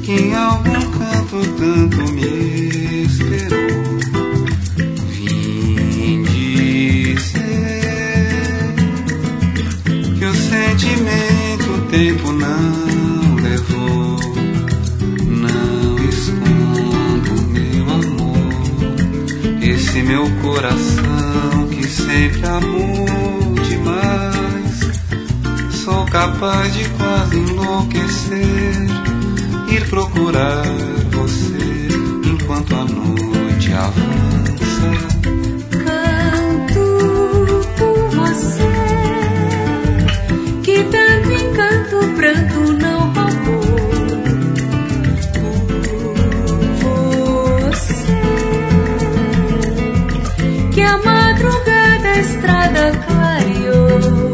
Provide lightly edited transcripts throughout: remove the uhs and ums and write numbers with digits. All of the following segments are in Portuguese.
que em algum canto tanto me esperou. Vim dizer que o sentimento o tempo não levou. Não escondo meu amor, esse meu coração que sempre amou demais. Sou capaz de quase enlouquecer, ir procurar você enquanto a noite avança. Canto por você, que tanto encanto o pranto não roubou. Por você, que a madrugada a estrada clareou.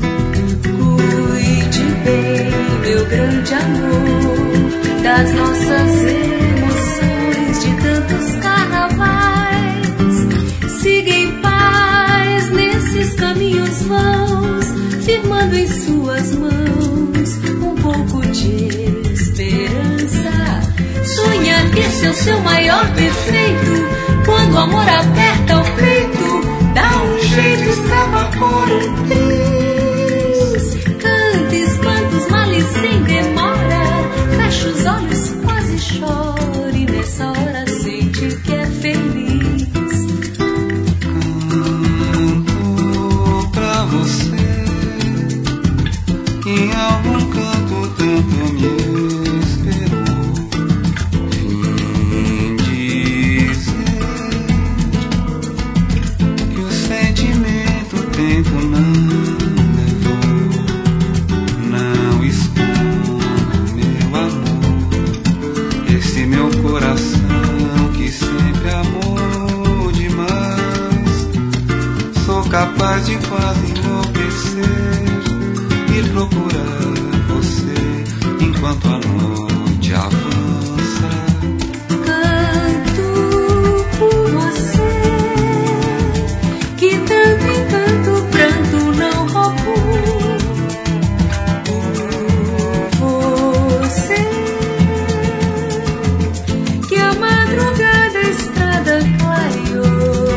Cuide bem, meu grande amor, das nossas emoções de tantos carnavais. Siga em paz nesses caminhos vãos, firmando em suas mãos um pouco de esperança. Sonha que esse é o seu maior defeito, quando o amor aperta o peito, dá um jeito e escapa por um triz. Cante, espanta os males sem demora, fecha os olhos, quase chore, nessa hora sente que é feliz. Canto pra você, que em algum canto tanto me esperou. Vim dizer que o sentimento o tempo não levou. Não escondo meu amor, esse meu coração que sempre amou demais. Sou capaz de quase enlouquecer, ir procurar você enquanto a noite avança. Canto por você, que tanto encanto o pranto não roubou. Por você, que a madrugada a estrada clareou.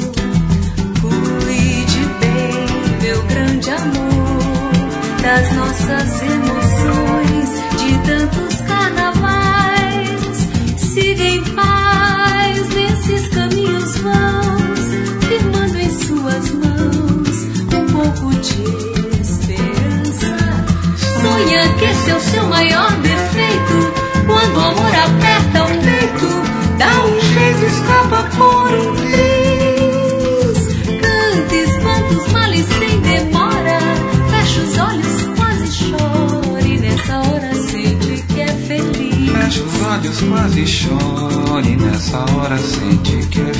Cuide bem, meu grande amor, das nossas emoções de tantos carnavais. Siga em paz nesses caminhos vãos, firmando em suas mãos um pouco de esperança. Sonha que esse é o seu maior defeito, quando o amor aperta o peito, dá um jeito e escapa por um triz. Cante, espanta os males sem demora, fecha os olhos, quase chore, nessa hora sente que é feliz. Fecha os olhos, quase chore, nessa hora sente que é